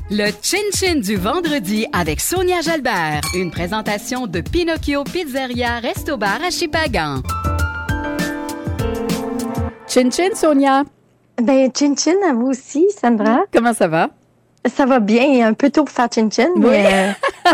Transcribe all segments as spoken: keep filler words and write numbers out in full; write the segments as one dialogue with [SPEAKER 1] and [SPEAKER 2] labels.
[SPEAKER 1] Le Chin Chin du vendredi avec Sonia Jalbert. Une présentation de Pinocchio Pizzeria Resto Bar à Shippagan. Chin Chin, Sonia.
[SPEAKER 2] Ben, Chin Chin à vous aussi, Sandra.
[SPEAKER 1] Comment ça va?
[SPEAKER 2] Ça va bien. Il est un peu tôt pour faire Chin Chin,
[SPEAKER 1] oui.
[SPEAKER 2] mais euh,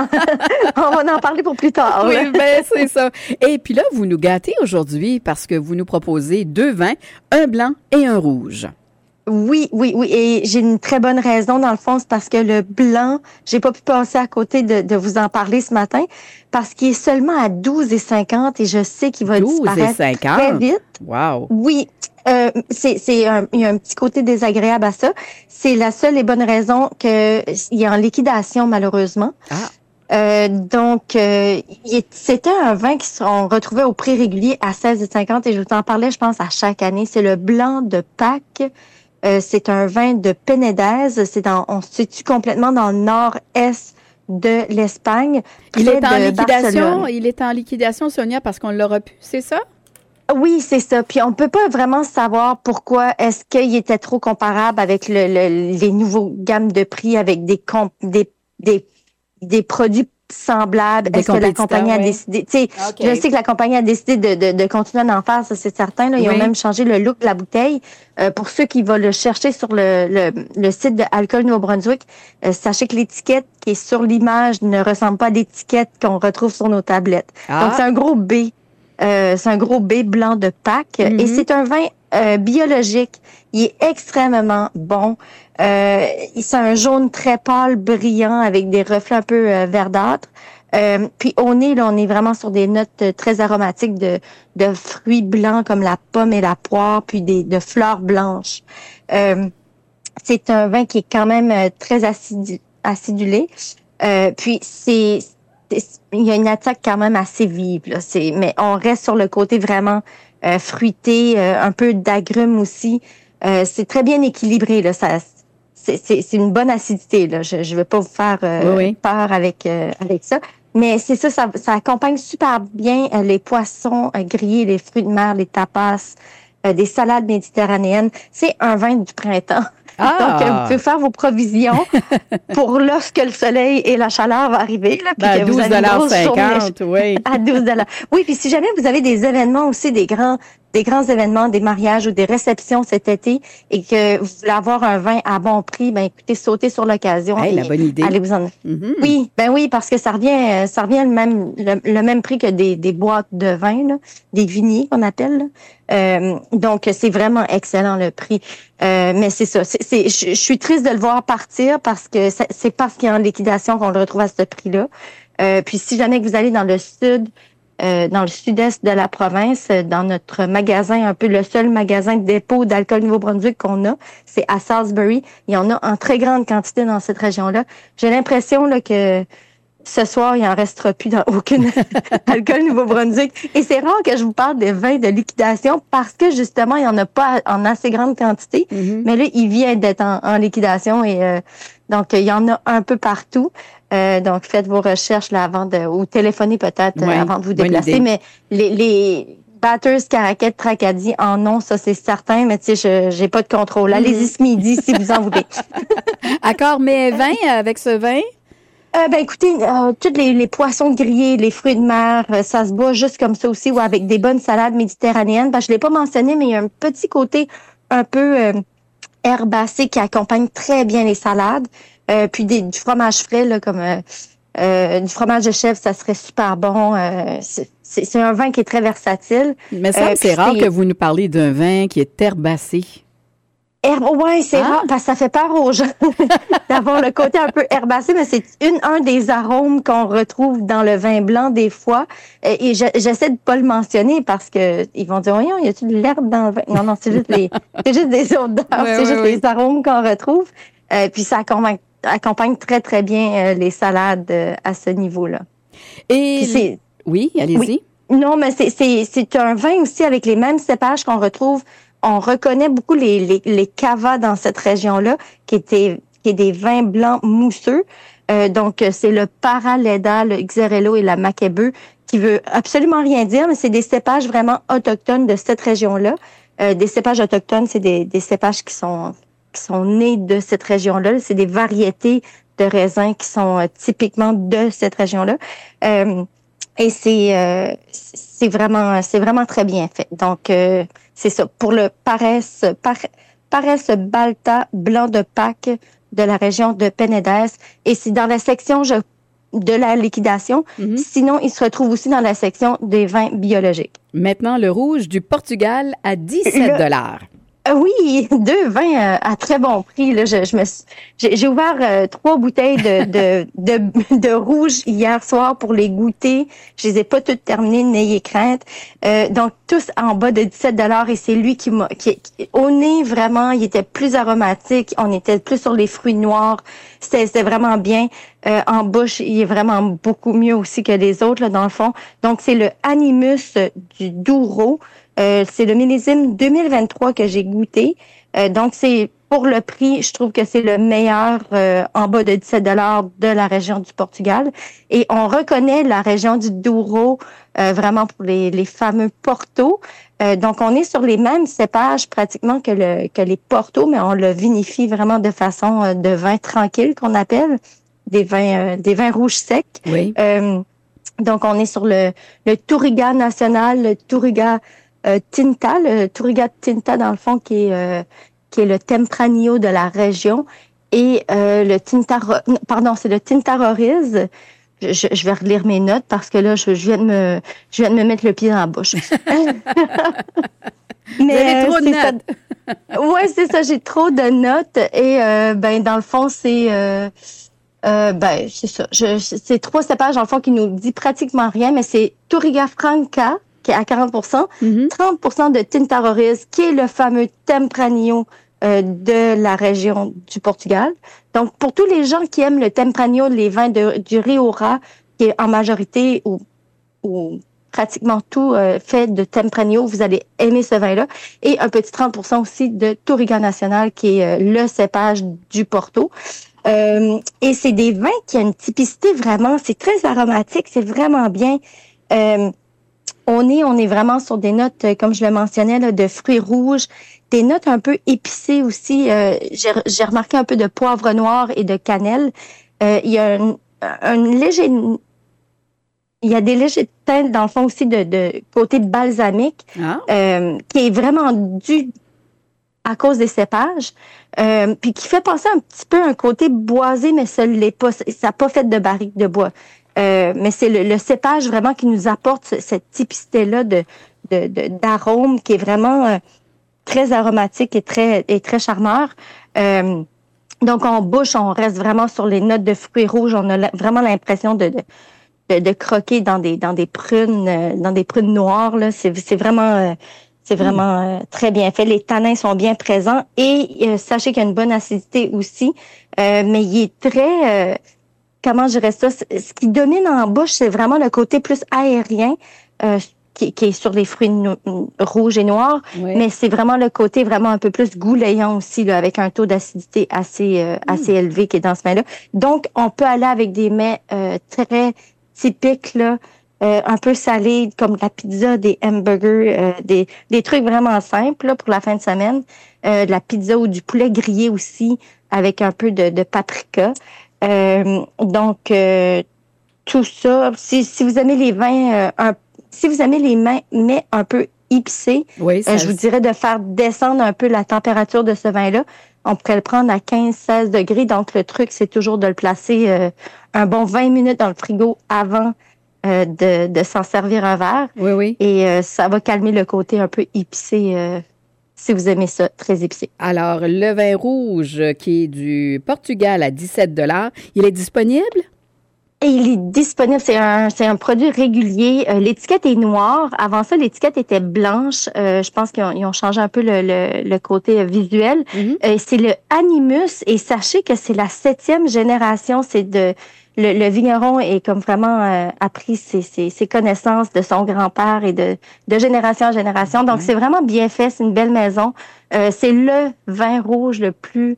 [SPEAKER 2] on va en parler pour plus tard.
[SPEAKER 1] Oui, ben c'est ça. Et puis là, vous nous gâtez aujourd'hui parce que vous nous proposez deux vins, un blanc et un rouge.
[SPEAKER 2] Oui, oui, oui. Et j'ai une très bonne raison, dans le fond, c'est parce que le blanc, j'ai pas pu passer à côté de, de vous en parler ce matin, parce qu'il est seulement à douze cinquante et je sais qu'il va disparaître très vite.
[SPEAKER 1] Wow.
[SPEAKER 2] Oui. Euh, c'est, c'est un, il y a un petit côté désagréable à ça. C'est la seule et bonne raison que il est en liquidation, malheureusement.
[SPEAKER 1] Ah.
[SPEAKER 2] Euh, donc, euh, il, c'était un vin qui on retrouvait au prix régulier à seize cinquante et je vous en parlais, je pense, à chaque année. C'est le blanc de Pâques. Euh, c'est un vin de Penedès. C'est dans, on se situe complètement dans le nord-est de l'Espagne.
[SPEAKER 1] Il est en liquidation.
[SPEAKER 2] Barcelone.
[SPEAKER 1] Il est en liquidation, Sonia, parce qu'on l'aura pu, c'est ça?
[SPEAKER 2] Oui, c'est ça. Puis on peut pas vraiment savoir pourquoi est-ce qu'il était trop comparable avec le, le, les nouveaux gammes de prix avec des comp, des, des des produits semblables.
[SPEAKER 1] Des
[SPEAKER 2] est-ce que la compagnie a
[SPEAKER 1] ouais.
[SPEAKER 2] décidé, tu sais, okay. Je sais que la compagnie a décidé de, de, de continuer d'en faire, ça c'est certain. Là. Ils oui. ont même changé le look de la bouteille. Euh, pour ceux qui vont le chercher sur le, le, le site de Alcool Nouveau-Brunswick, euh, sachez que l'étiquette qui est sur l'image ne ressemble pas à l'étiquette qu'on retrouve sur nos tablettes. Ah. Donc c'est un gros B. Euh, c'est un gros B blanc de Pâques. Mm-hmm. Et c'est un vin euh, biologique. Il est extrêmement bon. Euh, c'est un jaune très pâle, brillant, avec des reflets un peu euh, verdâtres. Euh, puis au nez, là, on est vraiment sur des notes très aromatiques de, de fruits blancs comme la pomme et la poire, puis des, de fleurs blanches. Euh, c'est un vin qui est quand même euh, très acidu, acidulé. Euh, puis c'est, c'est, il y a une attaque quand même assez vive. Là. C'est, mais on reste sur le côté vraiment euh, fruité, euh, un peu d'agrumes aussi. Euh, c'est très bien équilibré. Là. Ça, c'est, c'est, c'est une bonne acidité. Là. Je ne vais pas vous faire euh, oui, oui. peur avec euh, avec ça. Mais c'est ça, ça, ça accompagne super bien euh, les poissons euh, grillés, les fruits de mer, les tapas, euh, des salades méditerranéennes. C'est un vin du printemps. Ah. Donc, euh, vous pouvez faire vos provisions pour lorsque le soleil et la chaleur vont arriver. Là, puis
[SPEAKER 1] ben,
[SPEAKER 2] que
[SPEAKER 1] douze dollars cinquante, oui.
[SPEAKER 2] À douze dollars. Oui, puis si jamais vous avez des événements aussi, des grands des grands événements, des mariages ou des réceptions cet été et que vous voulez avoir un vin à bon prix, ben écoutez, sautez sur l'occasion.
[SPEAKER 1] Hey, la bonne idée.
[SPEAKER 2] Allez vous en. Mm-hmm. Oui, ben oui, parce que ça revient, ça revient le même, le, le même prix que des, des boîtes de vin, là, des vigniers qu'on appelle. Là. Euh, donc c'est vraiment excellent le prix. Euh, mais c'est ça, c'est, c'est, je, je suis triste de le voir partir parce que c'est, c'est parce qu'il est en liquidation qu'on le retrouve à ce prix-là. Euh, puis si jamais que vous allez dans le sud. Euh, dans le sud-est de la province, dans notre magasin, un peu le seul magasin de dépôt d'alcool Nouveau-Brunswick qu'on a, c'est à Salisbury. Il y en a en très grande quantité dans cette région-là. J'ai l'impression là que ce soir, il en restera plus dans aucune alcool Nouveau-Brunswick. Et c'est rare que je vous parle des vins de liquidation parce que justement, il n'y en a pas en assez grande quantité. Mm-hmm. Mais là, il vient d'être en, en liquidation et euh, donc il y en a un peu partout. Euh, donc, faites vos recherches là avant de, ou téléphonez peut-être
[SPEAKER 1] oui,
[SPEAKER 2] euh, avant de vous déplacer. Mais les, les batters, Caraquet, Tracadie en ont, ça c'est certain. Mais tu sais, je j'ai pas de contrôle. Allez-y ce midi si vous en voulez.
[SPEAKER 1] Accord, mais vin avec ce vin?
[SPEAKER 2] Euh, ben écoutez, euh, tous les, les poissons grillés, les fruits de mer, euh, ça se boit juste comme ça aussi, ou avec des bonnes salades méditerranéennes. Ben, je l'ai pas mentionné, mais il y a un petit côté un peu euh, herbacé qui accompagne très bien les salades. Euh, puis des, du fromage frais, là, comme euh, euh, du fromage de chèvre, ça serait super bon. Euh, c'est, c'est, c'est un vin qui est très versatile.
[SPEAKER 1] Mais ça, euh, c'est rare c'est... que vous nous parliez d'un vin qui est herbacé.
[SPEAKER 2] Herbe, ouais, c'est ah. rare parce que ça fait peur aux gens d'avoir le côté un peu herbacé, mais c'est une, un des arômes qu'on retrouve dans le vin blanc des fois. Et, et je, j'essaie de pas le mentionner parce que ils vont dire, voyons, y a-tu de l'herbe dans le vin? Non, non, c'est juste les, c'est juste des odeurs, ouais, c'est ouais, juste ouais. les arômes qu'on retrouve. Euh, puis ça accompagne, accompagne très, très bien euh, les salades euh, à ce niveau-là.
[SPEAKER 1] Et c'est, oui, allez-y.
[SPEAKER 2] Oui. Non, mais c'est, c'est, c'est un vin aussi avec les mêmes cépages qu'on retrouve. On reconnaît beaucoup les, les, les cavas dans cette région-là, qui étaient, qui est des vins blancs mousseux. Euh, donc, c'est le Paraleda, le Xarello et la Macabeu, qui veut absolument rien dire, mais c'est des cépages vraiment autochtones de cette région-là. Euh, des cépages autochtones, c'est des, des cépages qui sont qui sont nés de cette région-là. C'est des variétés de raisins qui sont euh, typiquement de cette région-là. Euh, et c'est euh, c'est vraiment c'est vraiment très bien fait. Donc euh, c'est ça pour le Paresse par, Paresse Balta blanc de Pâques de la région de Penedès. Et c'est dans la section je, de la liquidation. Mm-hmm. Sinon, il se retrouve aussi dans la section des vins biologiques.
[SPEAKER 1] Maintenant, le rouge du Portugal à dix-sept dollars.
[SPEAKER 2] Euh, oui, deux vins euh, à très bon prix. Là, je, je me suis, j'ai, j'ai ouvert euh, trois bouteilles de, de, de, de rouge hier soir pour les goûter. Je les ai pas toutes terminées, n'ayez crainte. Euh, donc, tous en bas de dix-sept dollars et c'est lui qui m'a... Qui, qui, au nez, vraiment, il était plus aromatique. On était plus sur les fruits noirs. C'était, c'était vraiment bien. Euh, en bouche, il est vraiment beaucoup mieux aussi que les autres, là, dans le fond. Donc, c'est le Animus du Douro. Euh, c'est le millésime deux mille vingt-trois que j'ai goûté. Euh, donc, c'est pour le prix, je trouve que c'est le meilleur euh, en bas de dix-sept dollars de la région du Portugal. Et on reconnaît la région du Douro euh, vraiment pour les, les fameux Porto. Euh, donc, on est sur les mêmes cépages pratiquement que, le, que les Porto, mais on le vinifie vraiment de façon euh, de vin tranquille qu'on appelle, des vins, euh, des vins rouges secs.
[SPEAKER 1] Oui.
[SPEAKER 2] Euh, donc, on est sur le, le Touriga national, le Touriga Euh, Tinta, le Touriga Tinta dans le fond qui est euh, qui est le Tempranillo de la région et euh, le Tinta pardon c'est le Tinta Roriz. Je, je vais relire mes notes parce que là je, je viens de me je viens de me mettre le pied dans la bouche.
[SPEAKER 1] Mais trop de notes.
[SPEAKER 2] Ça. Ouais, c'est ça, j'ai trop de notes et euh, ben dans le fond c'est euh, euh, ben c'est ça. Je, c'est trois cépages dans le fond qui nous dit pratiquement rien, mais c'est Touriga Franca qui est à quarante pour cent, mm-hmm. trente pour cent de Tinta Roriz, qui est le fameux Tempranillo euh, de la région du Portugal. Donc, pour tous les gens qui aiment le Tempranillo, les vins de, du Rioja, qui est en majorité ou, ou pratiquement tout euh, fait de Tempranillo, vous allez aimer ce vin-là. Et un petit trente pour cent aussi de Touriga Nacional, qui est euh, le cépage du Porto. Euh, et c'est des vins qui ont une typicité vraiment, c'est très aromatique, c'est vraiment bien. Euh, Au nez, on est vraiment sur des notes, comme je le mentionnais, là, de fruits rouges, des notes un peu épicées aussi. Euh, j'ai, j'ai remarqué un peu de poivre noir et de cannelle. Euh, il y a un, un léger, il y a des légers teintes dans le fond aussi de, de côté de balsamique, ah. euh, qui est vraiment dû à cause des cépages, euh, puis qui fait penser un petit peu à un côté boisé, mais ça l'est pas. Ça n'a pas fait de barrique de bois. Euh, mais c'est le, le cépage vraiment qui nous apporte ce, cette typicité-là de, de, de, d'arôme qui est vraiment euh, très aromatique et très, et très charmeur. Euh, donc, en bouche, on reste vraiment sur les notes de fruits rouges. On a la, vraiment l'impression de, de, de, de croquer dans des, dans des prunes, euh, dans des prunes noires, là. C'est, c'est vraiment, euh, c'est vraiment euh, très bien fait. Les tanins sont bien présents et euh, sachez qu'il y a une bonne acidité aussi, euh, mais il est très... Euh, Comment je dirais ça? Ce qui domine en bouche, c'est vraiment le côté plus aérien euh, qui, qui est sur les fruits no- rouges et noirs. Oui. Mais c'est vraiment le côté vraiment un peu plus goulayant aussi, là, avec un taux d'acidité assez euh, mmh. assez élevé qui est dans ce mets-là. Donc, on peut aller avec des mets euh, très typiques, là, euh, un peu salés, comme la pizza, des hamburgers, euh, des, des trucs vraiment simples là, pour la fin de semaine. Euh, de la pizza ou du poulet grillé aussi, avec un peu de, de paprika. Euh, donc euh, tout ça, si, si vous aimez les vins, euh, un, si vous aimez les mets, mets un peu épicés, oui, euh, je vous dirais de faire descendre un peu la température de ce vin-là. On pourrait le prendre à quinze à seize degrés. Donc le truc, c'est toujours de le placer euh, un bon vingt minutes dans le frigo avant euh, de, de s'en servir un verre.
[SPEAKER 1] Oui, oui.
[SPEAKER 2] Et euh, ça va calmer le côté un peu épicé. Euh, si vous aimez ça, très épicé.
[SPEAKER 1] Alors, le vin rouge qui est du Portugal à dix-sept dollars, il est disponible?
[SPEAKER 2] Et il est disponible, c'est un c'est un produit régulier. Euh, l'étiquette est noire. Avant ça, l'étiquette était blanche. Euh, je pense qu'ils ont, ils ont changé un peu le, le, le côté visuel. Mm-hmm. Euh, c'est le Animus et sachez que c'est la septième génération. C'est de Le, le vigneron est comme vraiment euh, appris ses, ses, ses connaissances de son grand-père et de, de génération en génération. Donc, mmh. c'est vraiment bien fait. C'est une belle maison. Euh, c'est le vin rouge le plus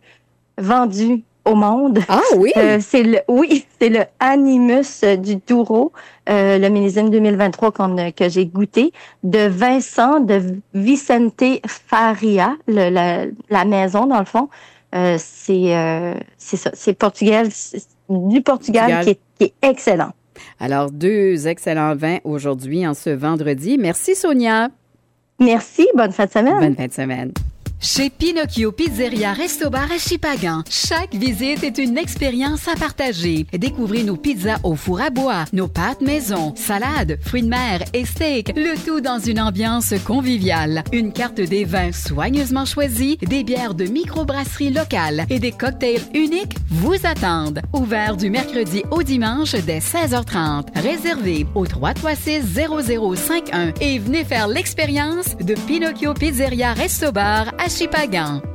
[SPEAKER 2] vendu au monde.
[SPEAKER 1] Ah oui?
[SPEAKER 2] Euh, c'est le, oui, c'est le Animus du Douro, euh, le millésime deux mille vingt-trois qu'on, que j'ai goûté, de Vincent de Vicente Faria, le, la, la maison dans le fond. Euh, c'est euh, c'est ça, c'est Portugal, c'est du Portugal, Portugal. Qui, est, qui est excellent.
[SPEAKER 1] Alors, deux excellents vins aujourd'hui, en ce vendredi. Merci, Sonia.
[SPEAKER 2] Merci. Bonne fin de semaine.
[SPEAKER 1] Bonne fin de semaine. Chez Pinocchio Pizzeria Resto Bar à Chipagan, chaque visite est une expérience à partager. Découvrez nos pizzas au four à bois, nos pâtes maison, salades, fruits de mer et steaks, le tout dans une ambiance conviviale. Une carte des vins soigneusement choisie, des bières de microbrasserie locale et des cocktails uniques vous attendent. Ouvert du mercredi au dimanche dès seize heures trente. Réservé au trois trois six zéro zéro cinq un et venez faire l'expérience de Pinocchio Pizzeria Resto Bar à Chipagan.